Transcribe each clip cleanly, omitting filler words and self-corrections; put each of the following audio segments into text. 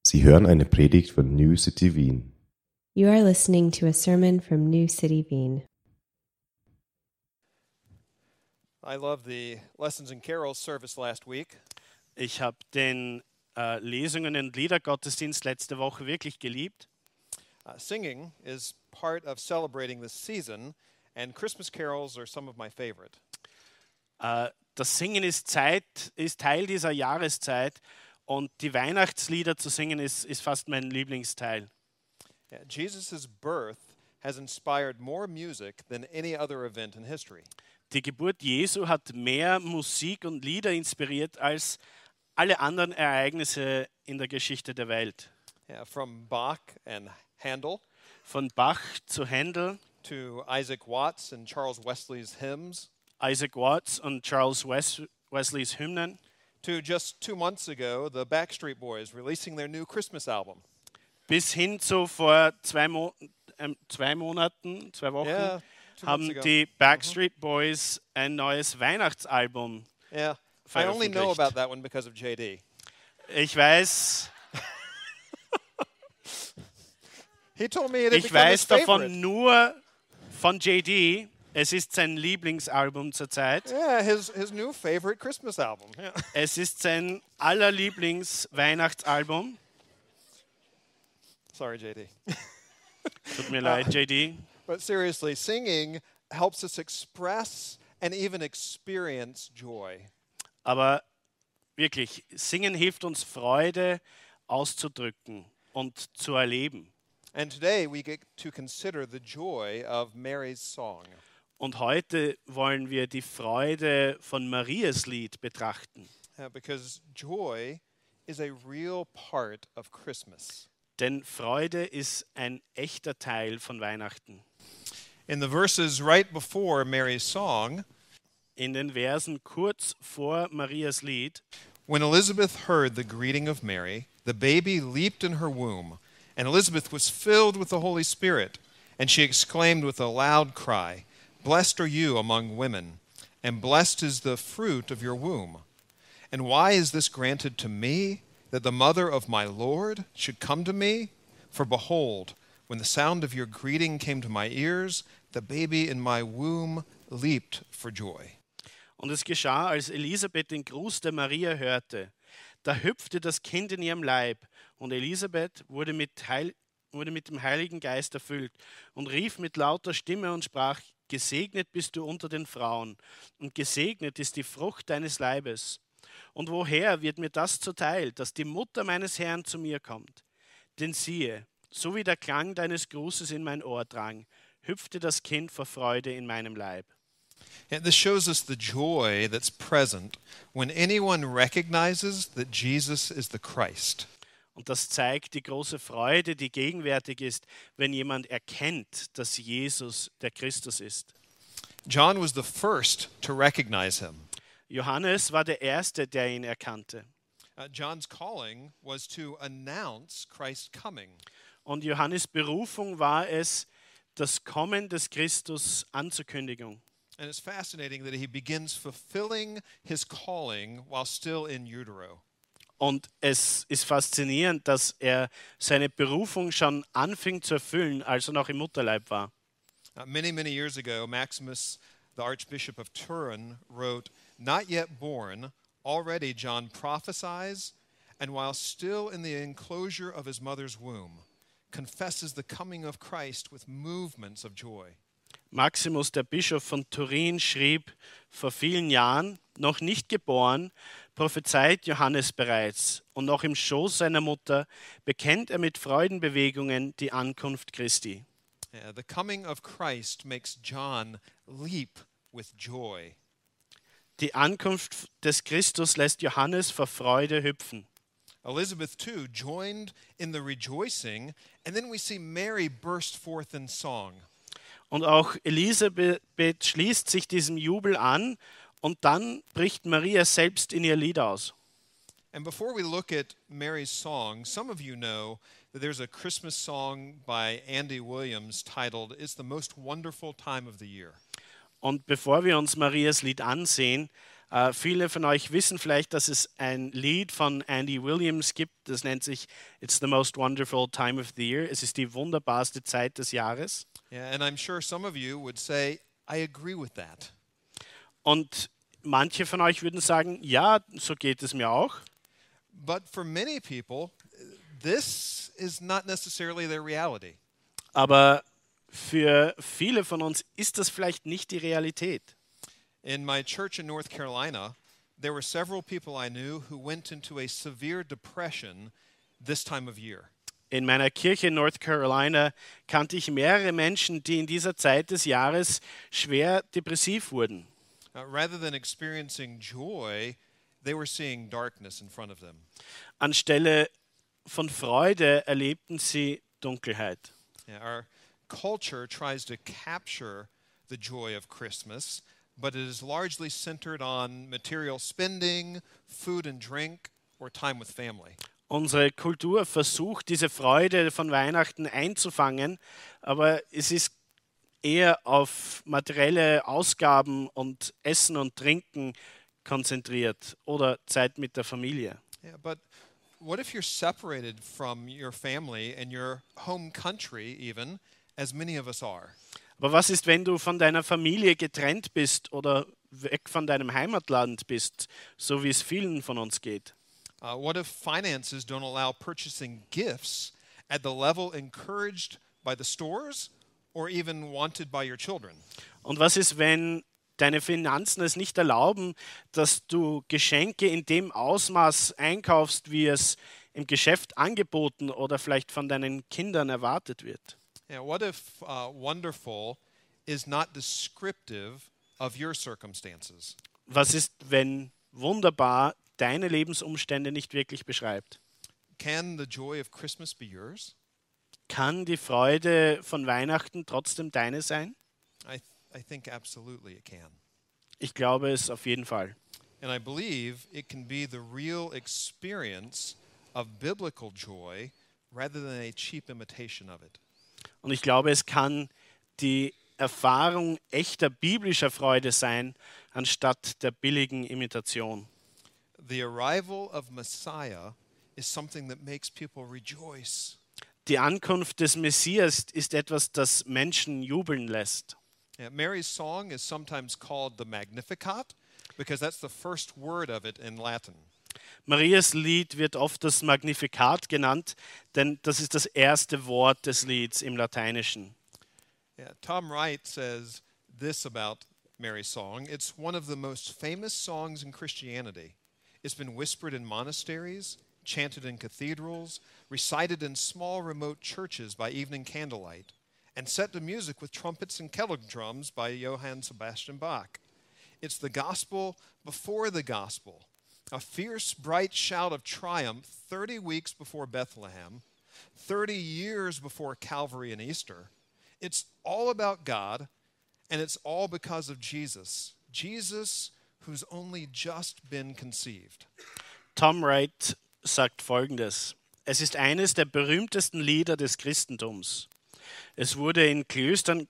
Sie hören eine Predigt von New City Wien. You are listening to a sermon from New City Wien. I love the Lessons and Carols service last week. Ich habe den Lesungen und Liedergottesdienst letzte Woche wirklich geliebt. Singing is part of celebrating the season, and Christmas carols are some of my favorite. Das Singen ist Teil dieser Jahreszeit und die Weihnachtslieder zu singen ist fast mein Lieblingsteil. Yeah, Jesus' birth has inspired more music than any other event in history. Die Geburt Jesu hat mehr Musik und Lieder inspiriert als alle anderen Ereignisse in der Geschichte der Welt. Yeah, from Bach and Handel Von Bach zu Händel, to Isaac Watts and Charles Wesley's hymns, Isaac Watts und Charles Wesleys Hymnen, to just 2 months ago, the Backstreet Boys releasing their new Christmas album. bis hin zu vor 2 Wochen, Yeah, 2 months haben ago. die Backstreet Boys ein neues Weihnachtsalbum. Yeah, I only know veröffentlicht. about that one because of JD. Ich weiß He told me it had become his davon favorite. nur von JD. Es ist sein Lieblingsalbum zurzeit. Yeah, his new favorite Christmas album. Yeah. Es ist sein allerlieblings-Weihnachtsalbum. Sorry, JD. Tut mir leid, JD. But seriously, singing helps us express and even experience joy. Aber wirklich, Singen hilft uns, Freude auszudrücken und zu erleben. And today we get to consider the joy of Mary's song. Und heute wollen wir die Freude von Marias Lied betrachten. Because joy is a real part of Christmas. Denn Freude ist ein echter Teil von Weihnachten. In the verses right before Mary's song, In den Versen kurz vor Marias Lied, when Elizabeth heard the greeting of Mary, the baby leaped in her womb, and Elizabeth was filled with the Holy Spirit, and she exclaimed with a loud cry, "Blessed are you among women, and blessed is the fruit of your womb. And why is this granted to me, that the mother of my Lord should come to me? For behold, when the sound of your greeting came to my ears, the baby in my womb leaped for joy." und es geschah, als Elisabeth den Gruß der Maria hörte. Da hüpfte das Kind in ihrem Leib, und Elisabeth wurde mit dem Heiligen Geist erfüllt und rief mit lauter Stimme und sprach: Gesegnet bist du unter den Frauen, und gesegnet ist die Frucht deines Leibes. Und woher wird mir das zuteil, dass die Mutter meines Herrn zu mir kommt? Denn siehe, so wie der Klang deines Grußes in mein Ohr drang, hüpfte das Kind vor Freude in meinem Leib. And this shows us the joy that's present when anyone recognizes that Jesus is the Christ. Und das zeigt die große Freude, die gegenwärtig ist, wenn jemand erkennt, dass Jesus der Christus ist. John was the first to recognize him. Johannes war der Erste, der ihn erkannte. John's calling was to announce Christ's coming. Und Johannes' Berufung war es, das Kommen des Christus anzukündigen. And it's fascinating that he begins fulfilling his calling while still in utero. Und es ist faszinierend, dass er seine Berufung schon anfing zu erfüllen, als er noch im Mutterleib war. Many, many years ago, Maximus, the Archbishop of Turin, wrote, "Not yet born, already John prophesies, and while still in the enclosure of his mother's womb, confesses the coming of Christ with movements of joy." Maximus, der Bischof von Turin, schrieb vor vielen Jahren: Noch nicht geboren, prophezeit Johannes bereits, und noch im Schoß seiner Mutter bekennt er mit Freudenbewegungen die Ankunft Christi. Yeah, the coming of Christ makes John leap with joy. Die Ankunft des Christus lässt Johannes vor Freude hüpfen. Elizabeth, too, joined in the rejoicing, and then we see Mary burst forth in song. Und auch Elisabeth schließt sich diesem Jubel an, und dann bricht Maria selbst in ihr Lied aus. And before we look at Mary's song, some of you know that there's a Christmas song by Andy Williams titled, "It's the Most Wonderful Time of the Year." Und bevor wir uns Marias Lied ansehen, Viele von euch wissen vielleicht, dass es ein Lied von Andy Williams gibt, das nennt sich It's the most wonderful time of the year. Es ist die wunderbarste Zeit des Jahres. Yeah, and I'm sure some of you would say, I agree with that. Und manche von euch würden sagen, ja, so geht es mir auch. But for many people, this is not necessarily their reality. Aber für viele von uns ist das vielleicht nicht die Realität. In my church in North Carolina, there were several people I knew who went into a severe depression this time of year. In meiner Kirche in North Carolina kannte ich mehrere Menschen, die in dieser Zeit des Jahres schwer depressiv wurden. Rather than experiencing joy, they were seeing darkness in front of them. Anstelle von Freude erlebten sie Dunkelheit. Yeah, our culture tries to capture the joy of Christmas, but it is largely centered on material spending, food and drink, or time with family. Unsere Kultur versucht, diese Freude von Weihnachten einzufangen, aber es ist eher auf materielle Ausgaben und Essen und Trinken konzentriert oder Zeit mit der Familie. Yeah, but what if you're separated from your family and your home country even, as many of us are? Aber was ist, wenn du von deiner Familie getrennt bist oder weg von deinem Heimatland bist, so wie es vielen von uns geht? What if finances don't allow purchasing gifts at the level encouraged by the stores or even wanted by your children? Und was ist, wenn deine Finanzen es nicht erlauben, dass du Geschenke in dem Ausmaß einkaufst, wie es im Geschäft angeboten oder vielleicht von deinen Kindern erwartet wird? Yeah, what if wonderful is not descriptive of your circumstances? Was ist, wenn wunderbar deine Lebensumstände nicht wirklich beschreibt? Can the joy of Christmas be yours? Kann die Freude von Weihnachten trotzdem deine sein? I think absolutely it can. Ich glaube es auf jeden Fall. And I believe it can be the real experience of biblical joy rather than a cheap imitation of it. Und ich glaube, es kann die Erfahrung echter biblischer Freude sein, anstatt der billigen Imitation. The arrival of Messiah is something that makes people rejoice. Die Ankunft des Messias ist etwas, das Menschen jubeln lässt. Yeah, Mary's song is sometimes called the Magnificat because that's the first word of it in Latin. Marias Lied wird oft das Magnificat genannt, denn das ist das erste Wort des Lieds im Lateinischen. Yeah, Tom Wright says this about Mary's song. It's one of the most famous songs in Christianity. It's been whispered in monasteries, chanted in cathedrals, recited in small remote churches by evening candlelight, and set to music with trumpets and kettle drums by Johann Sebastian Bach. It's the gospel before the gospel, a fierce, bright shout of triumph 30 weeks before Bethlehem, 30 years before Calvary and Easter. It's all about God, and it's all because of Jesus. Jesus, who's only just been conceived. Tom Wright sagt Folgendes: Es ist eines der berühmtesten Lieder des Christentums. Es wurde in Klöstern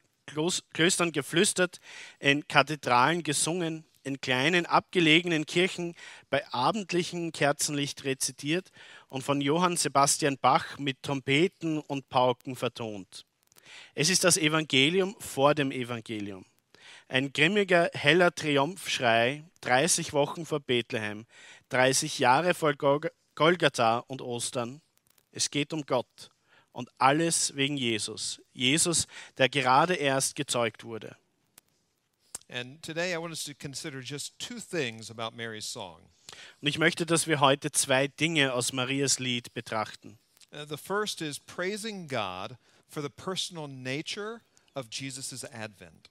geflüstert, in Kathedralen gesungen, in kleinen abgelegenen Kirchen bei abendlichem Kerzenlicht rezitiert und von Johann Sebastian Bach mit Trompeten und Pauken vertont. Es ist das Evangelium vor dem Evangelium. Ein grimmiger, heller Triumphschrei, 30 Wochen vor Bethlehem, 30 Jahre vor Golgatha und Ostern. Es geht um Gott und alles wegen Jesus. Jesus, der gerade erst gezeugt wurde. And today I want us to consider just two things about Mary's song. Und ich möchte, dass wir heute zwei Dinge aus Marias Lied betrachten. The first is praising God for the personal nature of Jesus' advent.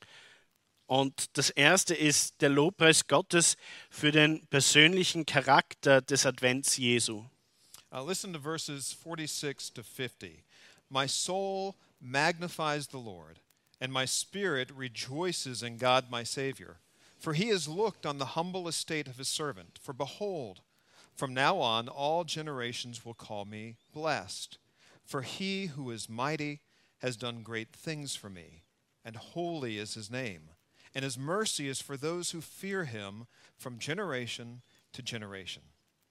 Und das erste ist der Lobpreis Gottes für den persönlichen Charakter des Advents Jesu. Listen to verses 46 to 50. My soul magnifies the Lord, and my spirit rejoices in God my Savior. For he has looked on the humble estate of his servant. For behold, from now on all generations will call me blessed. For he who is mighty has done great things for me, and holy is his name. and his mercy is for those who fear him from generation to generation.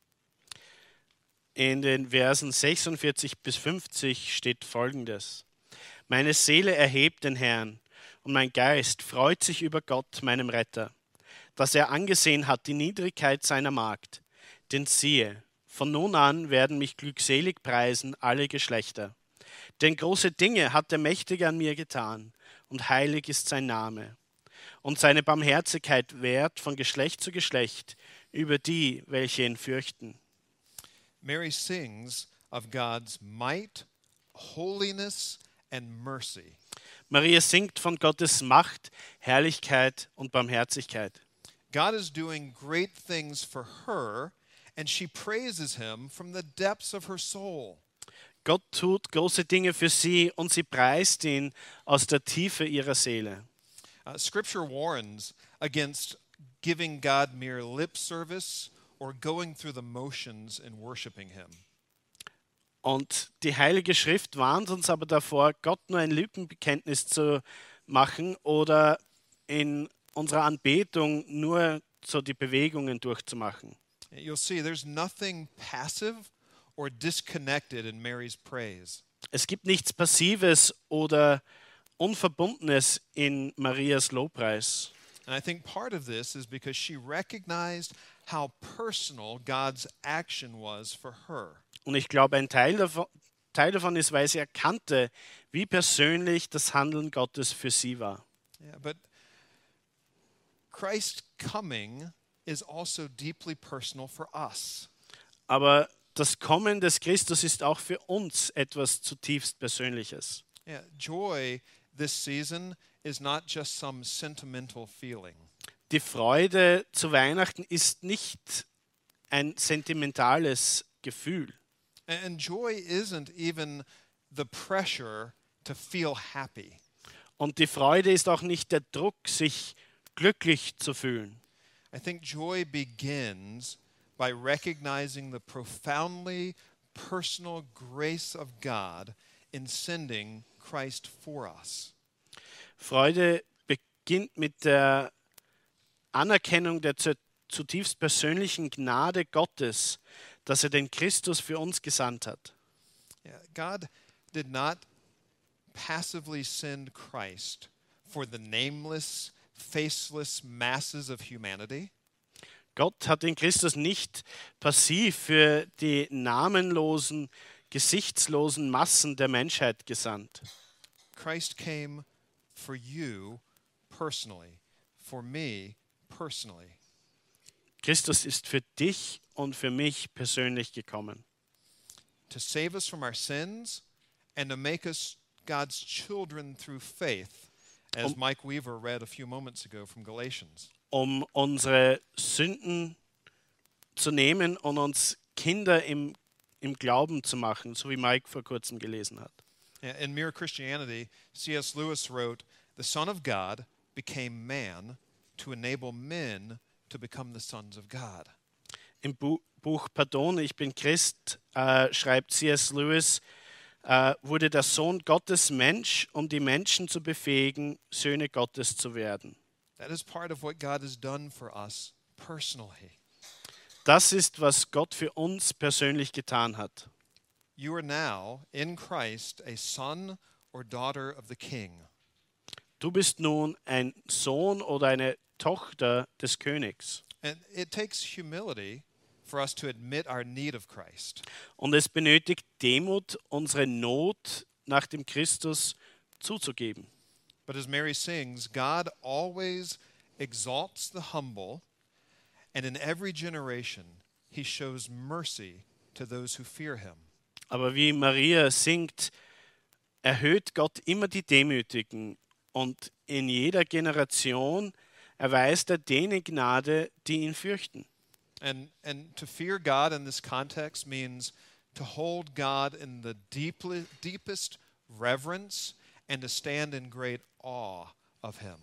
In den Versen 46 bis 50 steht Folgendes. Meine Seele erhebt den Herrn und mein Geist freut sich über Gott, meinem Retter, dass er angesehen hat die Niedrigkeit seiner Magd. Denn siehe, von nun an werden mich glückselig preisen alle Geschlechter. Denn große Dinge hat der Mächtige an mir getan, und heilig ist sein Name. Und seine Barmherzigkeit währt von Geschlecht zu Geschlecht über die, welche ihn fürchten. Mary sings of God's might, holiness, and mercy. Maria singt von Gottes Macht, Herrlichkeit und Barmherzigkeit. God is doing great things for her, and she praises him from the depths of her soul. Gott tut große Dinge für sie und sie preist ihn aus der Tiefe ihrer Seele. Scripture warns against giving God mere lip service or going through the motions in worshiping him. Und die Heilige Schrift warnt uns aber davor, Gott nur ein Lippenbekenntnis zu machen oder in unserer Anbetung nur so die Bewegungen durchzumachen. You'll see there's nothing passive or disconnected in Mary's praise. Es gibt nichts Passives oder Unverbundenes in Marias Lobpreis. And I think part of this is because she recognized how personal God's action was for her. Und ich glaube, ein Teil davon ist, weil sie erkannte, wie persönlich das Handeln Gottes für sie war. Yeah, but Christ's coming is also deeply personal for us. Aber das Kommen des Christus ist auch für uns etwas zutiefst Persönliches. Yeah, joy this season is not just some sentimental feeling. Die Freude zu Weihnachten ist nicht ein sentimentales Gefühl. And joy isn't even the pressure to feel happy. Und die Freude ist auch nicht der Druck, sich glücklich zu fühlen. I think joy begins by recognizing the profoundly personal grace of God in sending Christ for us. Freude beginnt mit der Anerkennung der zutiefst persönlichen Gnade Gottes, dass er den Christus für uns gesandt hat. Yeah, God did not passively send Christ for the nameless, faceless masses of humanity. Gott hat den Christus nicht passiv für die namenlosen, gesichtslosen Massen der Menschheit gesandt. Christ came for you personally, for me personally. Christus ist für dich und für mich persönlich gekommen, To save us from our sins and to make us God's children through faith, as Mike Weaver read a few moments ago from Galatians. um unsere Sünden zu nehmen und uns Kinder im Glauben zu machen, so wie Mike vor kurzem gelesen hat. In Mere Christianity, C.S. Lewis wrote, "The Son of God became man to enable men to become the sons of God." Im Buch Pardon, ich bin Christ, schreibt C.S. Lewis, wurde der Sohn Gottes Mensch, um die Menschen zu befähigen, Söhne Gottes zu werden. That is part of what God has done for us personally. Das ist, was Gott für uns persönlich getan hat. You are now, in Christ, a son or daughter of the King. Du bist nun ein Sohn oder eine Tochter des Königs. And it takes humility for us to admit our need of Christ. Und es benötigt Demut, unsere Not nach dem Christus zuzugeben. But as Mary sings, God always exalts the humble, and in every generation he shows mercy to those who fear him. Aber wie Maria singt, erhöht Gott immer die Demütigen und in jeder Generation erweist er denen Gnade, die ihn fürchten. And to fear God in this context means to hold God in the deepest reverence and to stand in great awe of him.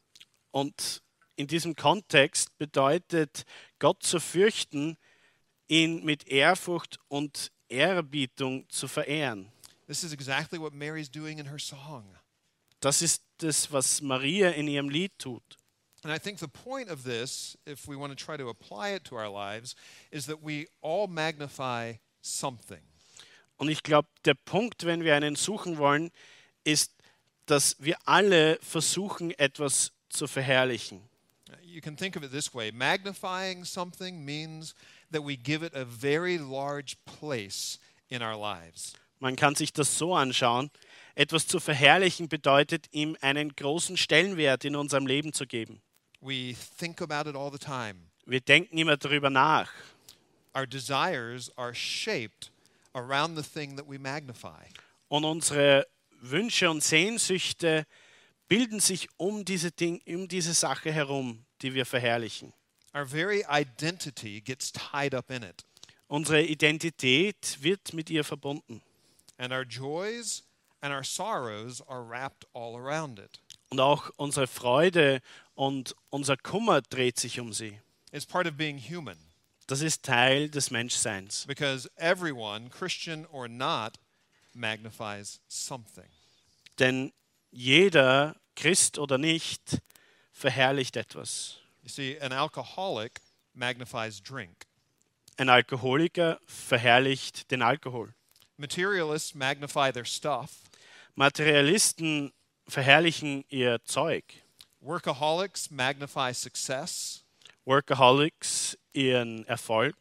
Und in diesem Kontext bedeutet Gott zu fürchten, ihn mit Ehrfurcht und Ehrerbietung zu verehren. This is exactly what Mary's doing in her song. das ist das, was Maria in ihrem Lied tut. And I think the point of this, if we want to try to apply it to our lives, is that we all magnify something. Und ich glaube, der Punkt, wenn wir einen suchen wollen, ist, dass wir alle versuchen, etwas zu verherrlichen. You can think of it this way. Magnifying something means that we give it a very large place in our lives. Man kann sich das so anschauen. Etwas zu verherrlichen bedeutet, ihm einen großen Stellenwert in unserem Leben zu geben. We think about it all the time. Wir denken immer darüber nach. Our desires are shaped around the thing that we magnify. Und unsere Wünsche und Sehnsüchte bilden sich um diese Sache herum, die wir verherrlichen. Our very identity gets tied up in it. Unsere Identität wird mit ihr verbunden. And our joys and our sorrows are wrapped all around it. Und auch unsere Freude und unser Kummer dreht sich um sie. It's part of being human Das ist Teil des Menschseins. because everyone, Christian or not, magnifies something. Denn jeder, Christ oder nicht, verherrlicht etwas. You see, an alcoholic magnifies drink. Ein Alkoholiker verherrlicht den Alkohol. Materialists magnify their stuff. Materialisten verherrlichen ihr Zeug. Workaholics magnify success. Workaholics ihren Erfolg.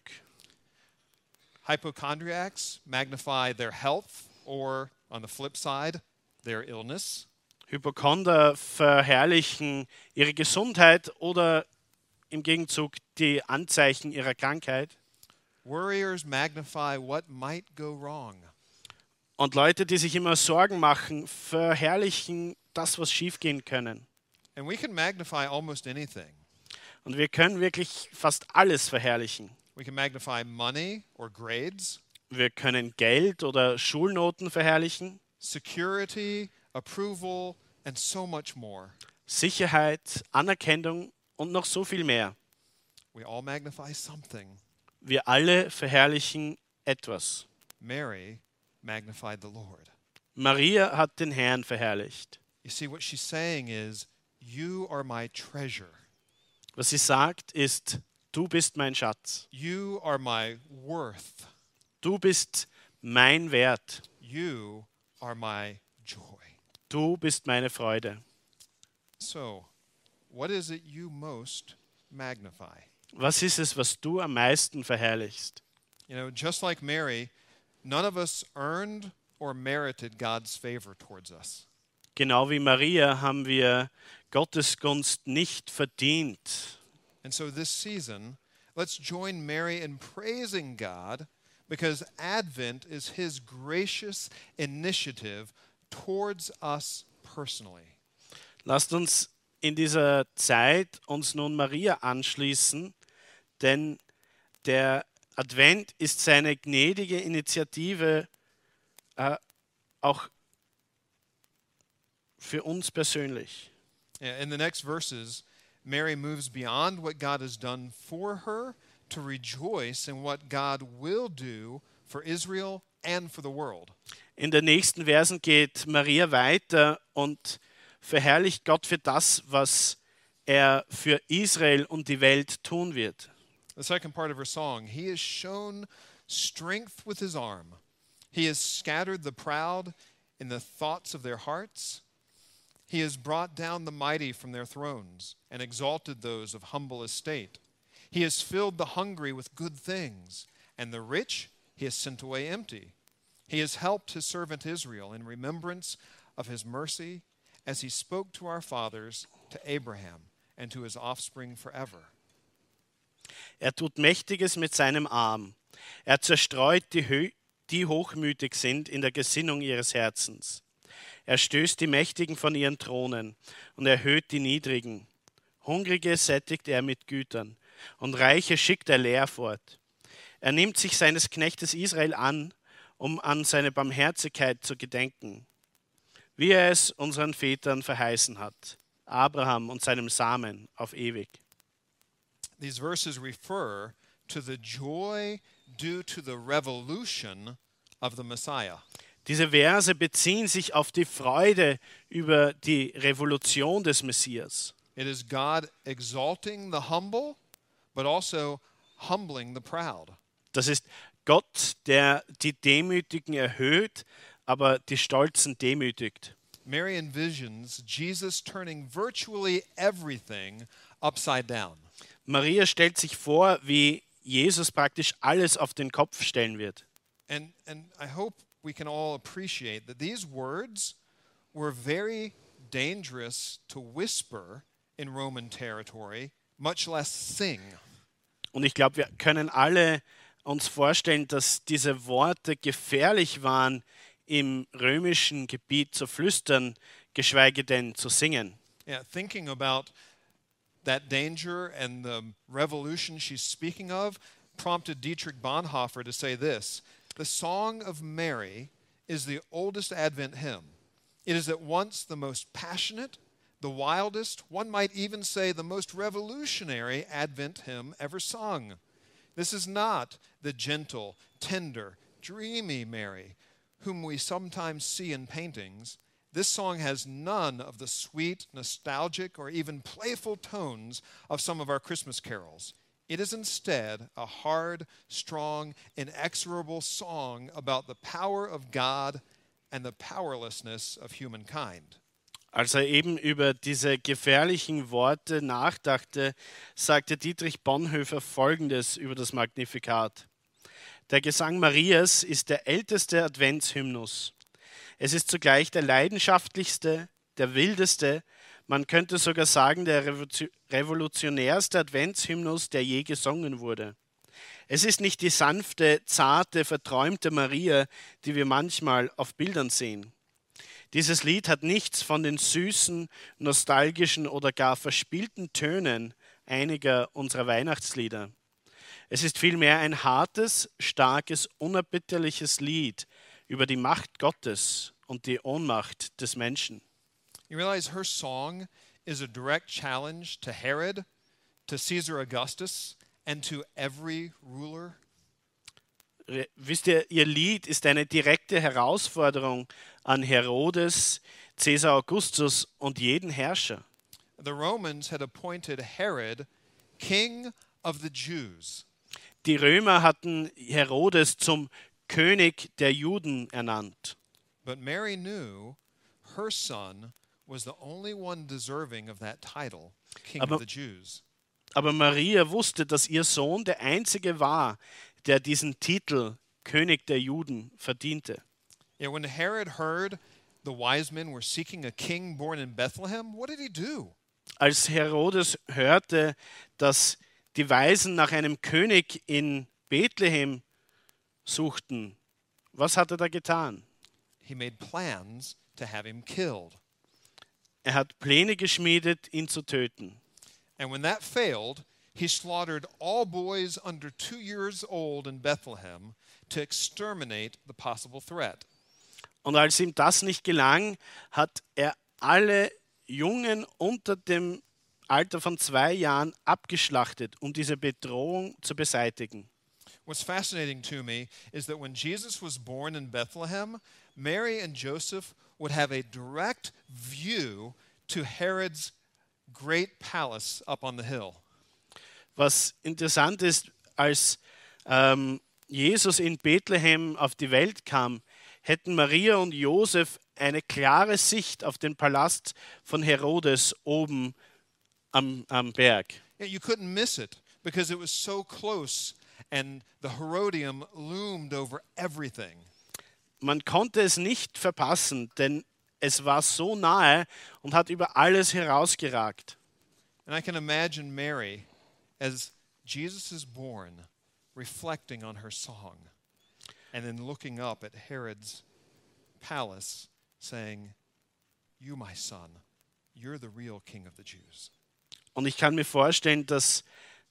Hypochondriacs magnify their health or, on the flip side, their illness. Hypochonder verherrlichen ihre Gesundheit oder im Gegenzug die Anzeichen ihrer Krankheit. Worriers magnify what might go wrong. Und Leute, die sich immer Sorgen machen, verherrlichen das, was schiefgehen können. And we can magnify almost anything. Und wir können wirklich fast alles verherrlichen. We can magnify money or grades, Wir können Geld oder Schulnoten verherrlichen, security, approval, and so much more. Sicherheit, Anerkennung und noch so viel mehr. We all magnify something. Wir alle verherrlichen etwas. Mary magnified the Lord. Maria hat den Herrn verherrlicht. You see, what she's saying is, you are my treasure. Was sie sagt ist, du bist mein Schatz. You are my worth. Du bist mein Wert. You are my joy. Du bist meine Freude. So, what is it you most magnify? Was ist es, was du am meisten verherrlichst? You know, just like Mary, none of us earned or merited God's favor towards us. Genau wie Maria haben wir Gottes Gunst nicht verdient. And so this season, let's join Mary in praising God because Advent is his gracious initiative towards us personally. Lasst uns in dieser Zeit uns nun Maria anschließen, denn der Advent ist seine gnädige Initiative auch für uns persönlich. In the next verses, Mary moves beyond what God has done for her to rejoice in what God will do for Israel and for the world. In den nächsten Versen geht Maria weiter und verherrlicht Gott für das, was er für Israel und die Welt tun wird. The second part of her song, he has shown strength with his arm. He has scattered the proud in the thoughts of their hearts. He has brought down the mighty from their thrones and exalted those of humble estate. He has filled the hungry with good things, and the rich he has sent away empty. He has helped his servant Israel in remembrance of his mercy, as he spoke to our fathers, to Abraham, and to his offspring forever. Er tut Mächtiges mit seinem Arm. Er zerstreut die hochmütig sind in der Gesinnung ihres Herzens. Er stößt die Mächtigen von ihren Thronen und erhöht die Niedrigen. Hungrige sättigt er mit Gütern und Reiche schickt er leer fort. Er nimmt sich seines Knechtes Israel an, um an seine Barmherzigkeit zu gedenken, wie er es unseren Vätern verheißen hat, Abraham und seinem Samen auf ewig. These verses refer to the joy due to the revolution of the Messiah. Diese Verse beziehen sich auf die Freude über die Revolution des Messias. It is God exalting the humble, but also humbling the proud. Das ist Gott, der die Demütigen erhöht, aber die Stolzen demütigt. Mary envisions Jesus turning virtually everything upside down. Maria stellt sich vor, wie Jesus praktisch alles auf den Kopf stellen wird. And I hope we can all appreciate that these words were very dangerous to whisper in Roman territory, much less sing. Und ich glaube, wir können alle uns vorstellen, dass diese Worte gefährlich waren, im römischen Gebiet zu flüstern, geschweige denn zu singen. Yeah, thinking about that danger and the revolution she's speaking of prompted Dietrich Bonhoeffer to say this: "The Song of Mary is the oldest Advent hymn. It is at once the most passionate, the wildest, one might even say the most revolutionary Advent hymn ever sung. This is not the gentle, tender, dreamy Mary whom we sometimes see in paintings. This song has none of the sweet, nostalgic, or even playful tones of some of our Christmas carols. It is instead a hard, strong, inexorable song about the power of God and the powerlessness of humankind." Als er eben über diese gefährlichen Worte nachdachte, sagte Dietrich Bonhoeffer Folgendes über das Magnificat. Der Gesang Marias ist der älteste Adventshymnus. Es ist zugleich der leidenschaftlichste, der wildeste, man könnte sogar sagen, der revolutionärste Adventshymnus, der je gesungen wurde. Es ist nicht die sanfte, zarte, verträumte Maria, die wir manchmal auf Bildern sehen. Dieses Lied hat nichts von den süßen, nostalgischen oder gar verspielten Tönen einiger unserer Weihnachtslieder. Es ist vielmehr ein hartes, starkes, unerbitterliches Lied über die Macht Gottes und die Ohnmacht des Menschen. You realize her song is a direct challenge to Herod, to Caesar Augustus, and to every ruler? Wisst ihr, ihr Lied ist eine direkte Herausforderung an Herodes, Caesar Augustus und jeden Herrscher. The Romans had appointed Herod king of the Jews. Die Römer hatten Herodes zum König der Juden ernannt. But Mary knew her son was the only one deserving of that title, king of the Jews. Aber Maria wusste, dass ihr Sohn der einzige war, der diesen Titel König der Juden verdiente. Yeah, when Herod heard the wise men were seeking a king born in Bethlehem, what did he do? Als Herodes hörte, dass die Weisen nach einem König in Bethlehem suchten, was hat er da getan? He made plans to have him killed. Er hat Pläne geschmiedet, ihn zu töten. And when that failed, he slaughtered all boys under 2 years old in Bethlehem to exterminate the possible threat. Und als ihm das nicht gelang, hat er alle Jungen unter dem Alter von 2 Jahren abgeschlachtet, um diese Bedrohung zu beseitigen. What's fascinating to me is that when Jesus was born in Bethlehem, Mary and Joseph would have a direct view to Herod's great palace up on the hill. Was interessant ist, als Jesus in Bethlehem auf die Welt kam, hätten Maria und Josef eine klare Sicht auf den Palast von Herodes oben am Berg. Yeah, you couldn't miss it because it was so close and the Herodium loomed over everything. Man konnte es nicht verpassen, denn es war so nahe und hat über alles herausgeragt. And I can imagine Mary, as Jesus is born, reflecting on her song and then looking up at Herod's palace saying, "You, my son, you're the real king of the Jews." Und ich kann mir vorstellen, dass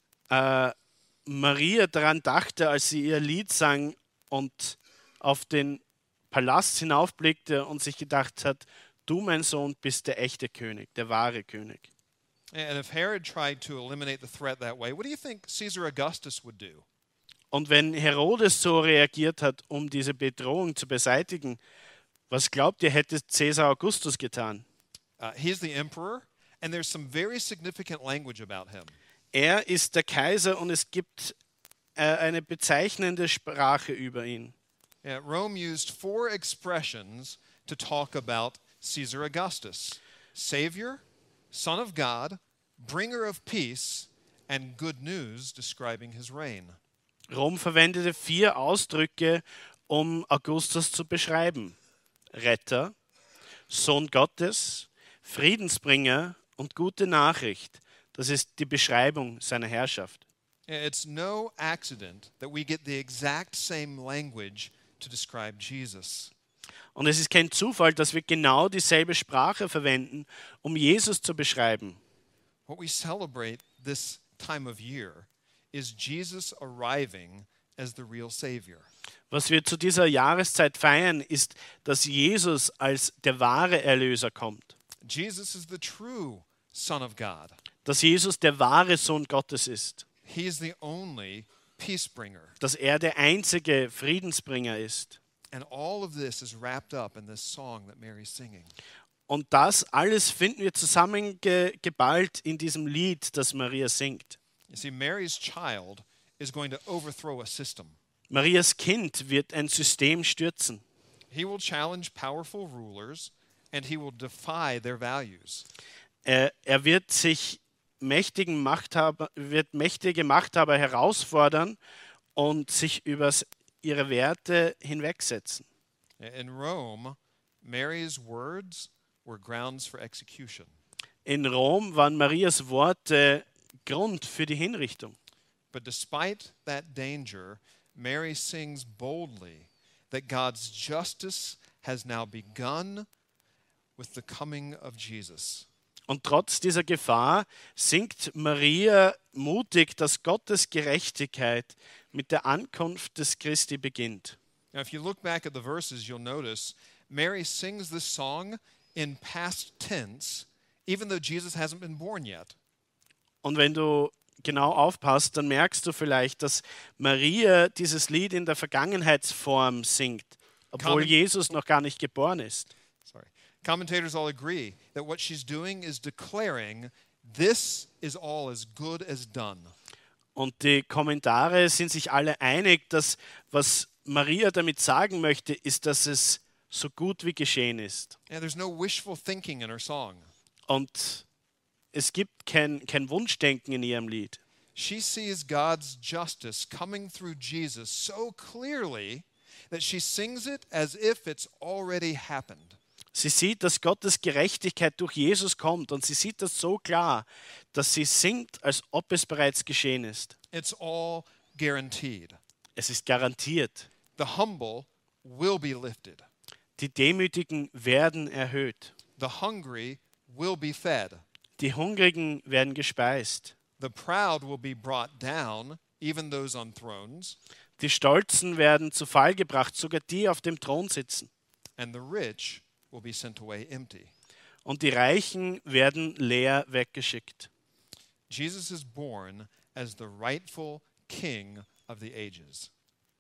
Maria daran dachte, als sie ihr Lied sang und auf den Palast hinaufblickte und sich gedacht hat, du, mein Sohn, bist der echte König, der wahre König. And if Herod tried to eliminate the threat that way, what do you think Caesar Augustus would do? Und wenn Herodes so reagiert hat, um diese Bedrohung zu beseitigen, was glaubt ihr, hätte Caesar Augustus getan? He's the emperor, and there's some very significant language about him. Er ist der Kaiser und es gibt eine bezeichnende Sprache über ihn. Yeah, Rome used 4 expressions to talk about Caesar Augustus: Savior, Son of God, Bringer of Peace, and Good News describing his reign. Rom verwendete 4 Ausdrücke, um Augustus zu beschreiben: Retter, Sohn Gottes, Friedensbringer und gute Nachricht. Das ist die Beschreibung seiner Herrschaft. It's no accident that we get the exact same language to describe Jesus. Und es ist kein Zufall, dass wir genau dieselbe Sprache verwenden, um Jesus zu beschreiben. What we celebrate this time of year is Jesus arriving as the real Savior. Was wir zu dieser Jahreszeit feiern, ist, dass Jesus als der wahre Erlöser kommt. Jesus is the true Son of God. Dass Jesus der wahre Sohn Gottes ist. He is the only peace bringer. Dass er der einzige Friedensbringer ist. And all of this is wrapped up in this song that Mary's singing. Und das alles finden wir zusammengeballt in diesem Lied, das Maria singt. You see, Mary's child is going to overthrow a system. Marias Kind wird ein System stürzen. He will challenge powerful rulers and he will defy their values. Er wird mächtige Machthaber herausfordern und sich über ihre Werte hinwegsetzen. In Rome, Mary's words were grounds for execution. In Rom waren Marias Worte Grund für die Hinrichtung. But despite that danger, Mary sings boldly that God's justice has now begun with the coming of Jesus. Und trotz dieser Gefahr singt Maria mutig, dass Gottes Gerechtigkeit mit der Ankunft des Christi beginnt. Now, if you look back at the verses, you'll notice Mary sings this song in past tense, even though Jesus hasn't been born yet. Und wenn du genau aufpasst, dann merkst du vielleicht, dass Maria dieses Lied in der Vergangenheitsform singt, obwohl Jesus noch gar nicht geboren ist. Commentators all agree that what she's doing is declaring this is all as good as done. Und die Kommentare sind sich alle einig, dass was Maria damit sagen möchte, ist, dass es so gut wie geschehen ist. And there's no wishful thinking in her song. Und es gibt kein Wunschdenken in ihrem Lied. She sees God's justice coming through Jesus so clearly that she sings it as if it's already happened. Sie sieht, dass Gottes Gerechtigkeit durch Jesus kommt und sie sieht das so klar, dass sie singt, als ob es bereits geschehen ist. It's all guaranteed. Es ist garantiert. The humble will be lifted. Die Demütigen werden erhöht. The hungry will be fed. Die Hungrigen werden gespeist. The proud will be brought down, even those on thrones. Die Stolzen werden zu Fall gebracht, sogar die auf dem Thron sitzen. And the rich will be sent away empty. Und die Reichen werden leer weggeschickt. Jesus is born as the rightful king of the ages.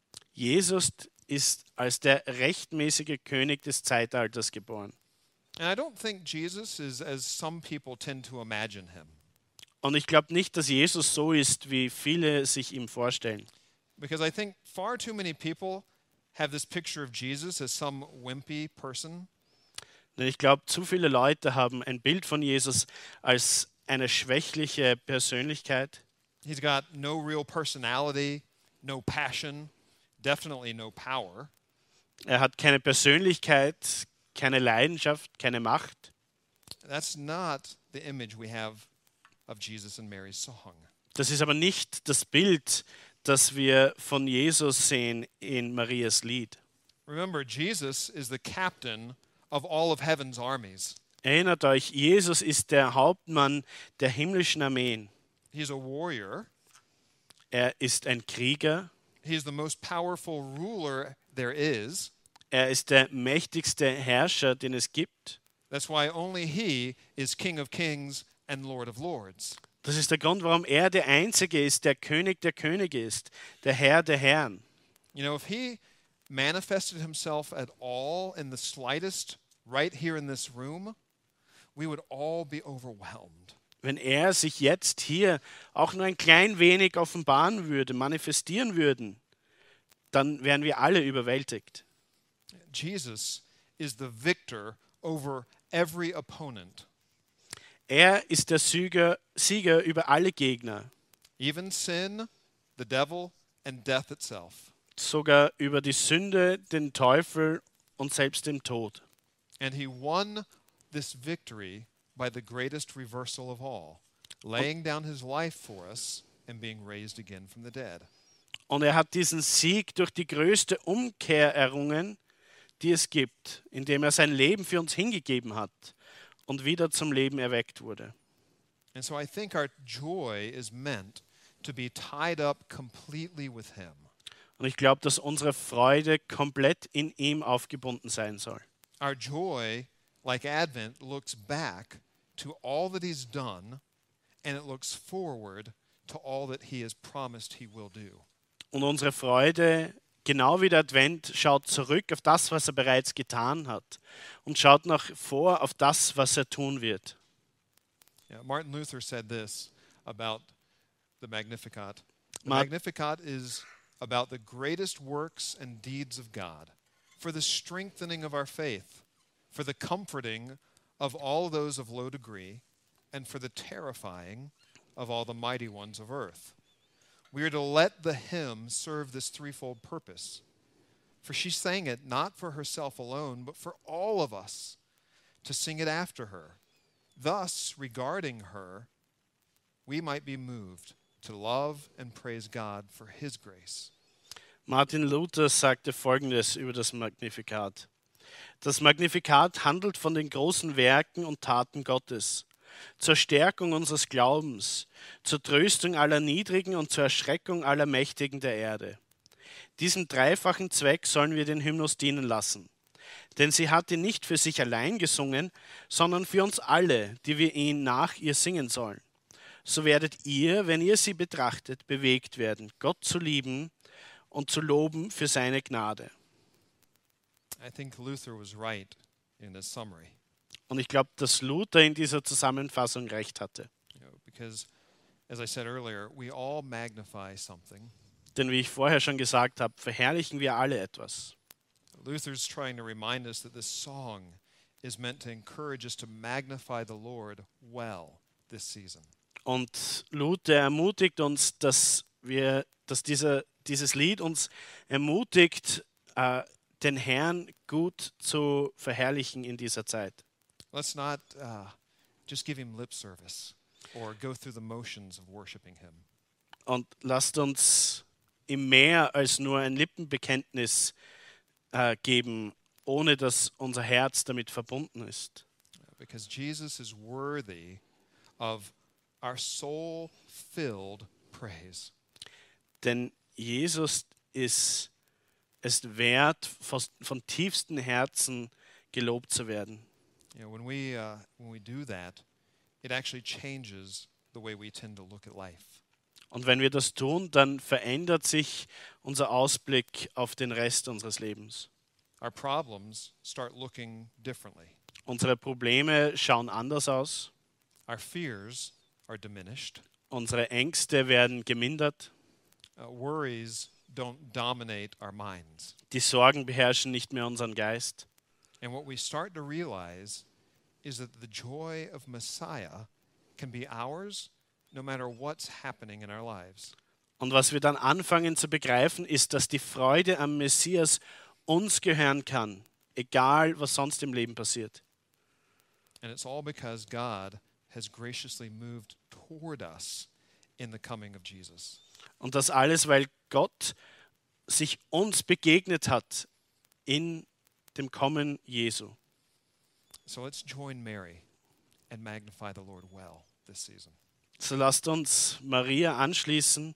Jesus ist als der rechtmäßige König des Zeitalters geboren. And I don't think Jesus is as some people tend to imagine him. Und ich glaube nicht, dass Jesus so ist, wie viele sich ihm vorstellen. Because I think far too many people have this picture of Jesus as some wimpy person. Denn ich glaube, zu viele Leute haben ein Bild von Jesus als eine schwächliche Persönlichkeit. He's got no real personality, no passion, definitely no power. Er hat keine Persönlichkeit, keine Leidenschaft, keine Macht. That's not the image we have of Jesus in Mary's song. Das ist aber nicht das Bild, das wir von Jesus sehen in Marias Lied. Remember, Jesus is the captain of all of heaven's armies. Erinnert euch, Jesus ist der Hauptmann der himmlischen Armeen. He's a warrior. Er ist ein Krieger. He's the most powerful ruler there is. Er ist der mächtigste Herrscher, den es gibt. That's why only he is King of Kings and Lord of Lords. Das ist der Grund, warum er der Einzige ist, der Könige ist, der Herr der Herren. You know, if he manifested himself at all in the slightest right here in this room, we would all be overwhelmed. Wenn er sich jetzt hier auch nur ein klein wenig offenbaren würde, manifestieren würden, dann wären wir alle überwältigt. Jesus is the victor over every opponent, Er ist der Sieger über alle Gegner, even sin, the devil, and death itself. sogar über die Sünde, den Teufel und selbst den Tod. And he won this victory by the greatest reversal of all, laying down his life for us and being raised again from the dead. Und er hat diesen Sieg durch die größte Umkehr errungen, die es gibt, indem er sein Leben für uns hingegeben hat und wieder zum Leben erweckt wurde. And so I think our joy is meant to be tied up completely with him. Und ich glaube, dass unsere Freude komplett in ihm aufgebunden sein soll. Our joy, like Advent, looks back to all that he's done, and it looks forward to all that he has promised he will do. Und unsere Freude, genau wie der Advent, schaut zurück auf das, was er bereits getan hat und schaut nach vor auf das, was er tun wird. Yeah, Martin Luther said this about the Magnificat. The Ma- Magnificat is about the greatest works and deeds of God, for the strengthening of our faith, for the comforting of all those of low degree, and for the terrifying of all the mighty ones of earth. We are to let the hymn serve this threefold purpose. For she sang it not for herself alone, but for all of us, to sing it after her. Thus, regarding her, we might be moved to love and praise God for his grace. Martin Luther sagte Folgendes über das Magnificat. Das Magnificat handelt von den großen Werken und Taten Gottes, zur Stärkung unseres Glaubens, zur Tröstung aller Niedrigen und zur Erschreckung aller Mächtigen der Erde. Diesem dreifachen Zweck sollen wir den Hymnus dienen lassen. Denn sie hat ihn nicht für sich allein gesungen, sondern für uns alle, die wir ihn nach ihr singen sollen. So werdet ihr, wenn ihr sie betrachtet, bewegt werden, Gott zu lieben und zu loben für seine Gnade. I think Luther was right in his summary. Und ich glaube, dass Luther in dieser Zusammenfassung recht hatte. You know, because, as I said earlier, we all magnify something. Denn wie ich vorher schon gesagt habe, verherrlichen wir alle etwas. Luther's trying to remind us that this song is meant to encourage us to magnify the Lord well this season. Und Luther ermutigt uns, dass dieses Lied uns ermutigt, den Herrn gut zu verherrlichen in dieser Zeit. Let's not just give him lip service or go through the motions of worshiping him. Und lasst uns ihm mehr als nur ein Lippenbekenntnis geben, ohne dass unser Herz damit verbunden ist. Because Jesus is worthy of our soul-filled praise. Denn Jesus ist wert, von tiefstem Herzen gelobt zu werden. You know, when we do that, it actually changes the way we tend to look at life. Und wenn wir das tun, dann verändert sich unser Ausblick auf den Rest unseres Lebens. Our problems start looking differently. Unsere Probleme schauen anders aus. Our fears are diminished. Unsere Ängste werden gemindert. Worries don't dominate our minds. Die Sorgen beherrschen nicht mehr unseren Geist. And what we start to realize is that the joy of Messiah can be ours no matter what's happening in our lives. Und was wir dann anfangen zu begreifen, ist, dass die Freude am Messias uns gehören kann, egal was sonst im Leben passiert. And it's all because God has graciously moved toward us in the coming of Jesus. Und das alles, weil Gott sich uns begegnet hat in dem Kommen Jesu. So let's join Mary and magnify the Lord well this season. So lasst uns Maria anschließen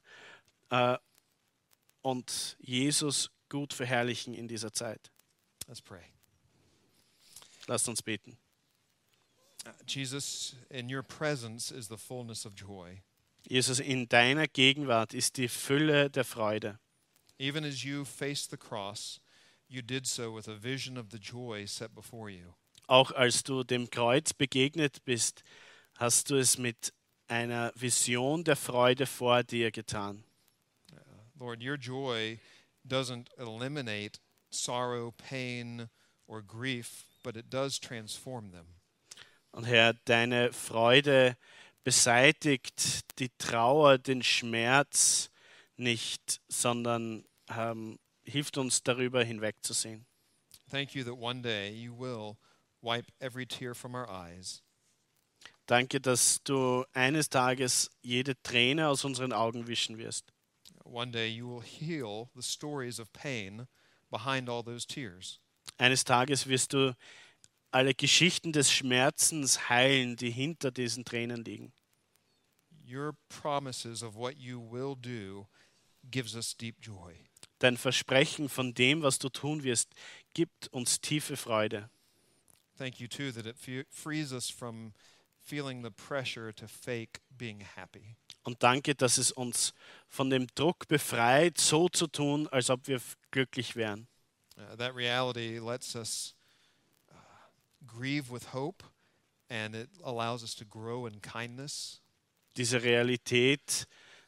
und Jesus gut verherrlichen in dieser Zeit. Let's pray. Lasst uns beten. Jesus, in your presence is the fullness of joy. Jesus, in deiner Gegenwart ist die Fülle der Freude. Even as you faced the cross, you did so with a vision of the joy set before you. Auch als du dem Kreuz begegnet bist, hast du es mit einer Vision der Freude vor dir getan. Lord, your joy doesn't eliminate sorrow, pain, or grief, but it does transform them. Und Herr, deine Freude beseitigt die Trauer, den Schmerz nicht, sondern hilft uns darüber hinwegzusehen. Thank you that one day you will wipe every tear from our eyes. Danke, dass du eines Tages jede Träne aus unseren Augen wischen wirst. One day you will heal the stories of pain behind all those tears. Eines Tages wirst du alle Geschichten des Schmerzens heilen, die hinter diesen Tränen liegen. Your promises of what you will do gives us deep joy. Dein Versprechen von dem, was du tun wirst, gibt uns tiefe Freude. Thank you too that it frees us from feeling the pressure to fake being happy. Und danke, dass es uns von dem Druck befreit, so zu tun, als ob wir glücklich wären. That reality lets us grieve with hope, and it allows us to grow in kindness. Diese Realität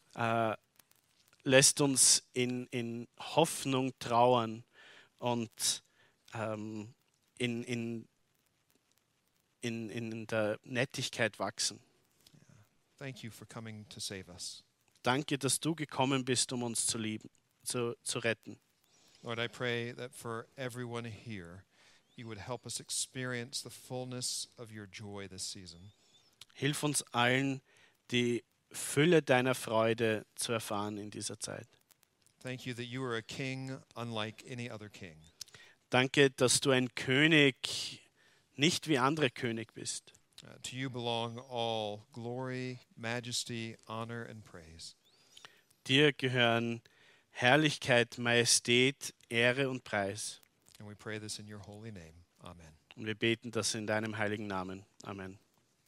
lässt uns in Hoffnung trauern und in der Nettigkeit wachsen. Thank you for coming to save us. Danke, dass du gekommen bist, um uns zu lieben, zu retten. Lord, I pray that for everyone here, you would help us experience the fullness of your joy this season. Hilf uns allen, die Fülle deiner Freude zu erfahren in dieser Zeit. Thank you that you are a king unlike any other king. Danke, dass du ein König nicht wie andere König bist. To you belong all glory, majesty, honor, and praise. Dir gehören Herrlichkeit, Majestät, Ehre und Preis. And we pray this in your holy name. Amen. Und wir beten das in deinem heiligen Namen. Amen.